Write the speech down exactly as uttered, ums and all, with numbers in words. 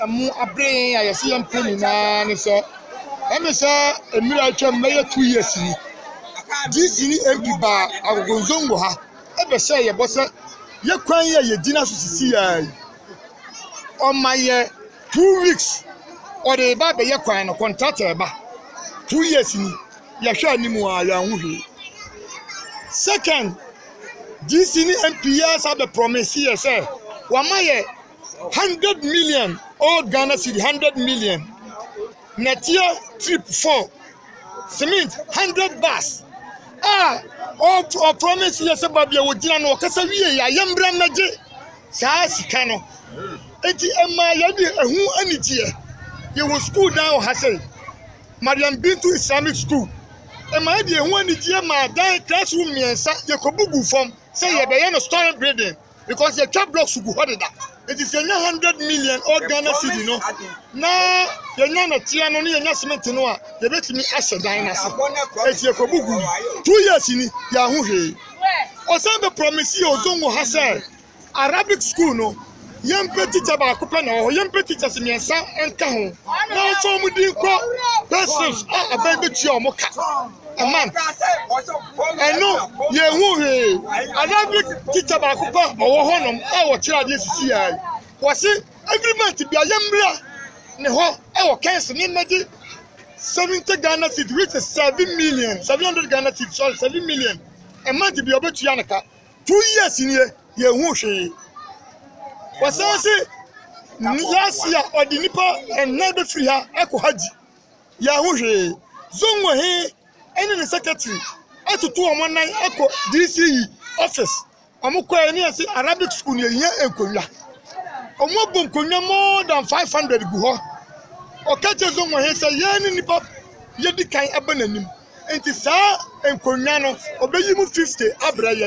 amu abre ya yesi yam peni na ne so eme so emira atwa meye two years ni this ni M P ba agogonzongo ha ebe se ye bosse ye kwan ye ye dina so sisi ya on my two weeks or the ba be ye kwan no contract e ba two years ni ya hwa animu a ya huhwe. Second, this ni M P S have the promise here say wamaye one hundred million old Ghana city one hundred million next year trip four cement one hundred bus ah all or promise here say babia wodina no kasa wie ya yembra naje saa sika no enti ema ya di ehu anitie ye wo school down ha say Mariam Bintu Islamic School ema di ehu anitie ma dan classroom miensa ye kobugu form say ye be ye no storage building because the cap blocks go hold that. It is one hundred million old Ghana city no. Na ye nya na tia no ye nya cement no a ye betimi ashe dan na se. Eti e kobugu two years ni ya ho hwe. Osambe promise ye ozongo ha say Arabic school no yem teacher ba ko pe na ho yem teacher se miensa enka ho. Na so mu din ko persons a aban betu o mo ka. A man, I know ye who Arabic teacher ba ko pa owo honom e wo kira de sisi ai was agreement bi ayambra ne ho e wo cancel ni magi seventy Ghana cedi which is seven million seven hundred Ghana cedi sorry seven million a month bi obetu ya nka two years ni ye hu hwe was say last year odinipa and never free ha e ko haji ya hu hwe zongo he any the secretary atutu omo nan eko D C E office amukọ eni ase Arabic school ye yen enkonwa omo bom konwa more than five hundred gu ho okache zo mo he say ye ni nipa ye di kan abananim enti saa enkonwa no obeyi mu fifty abra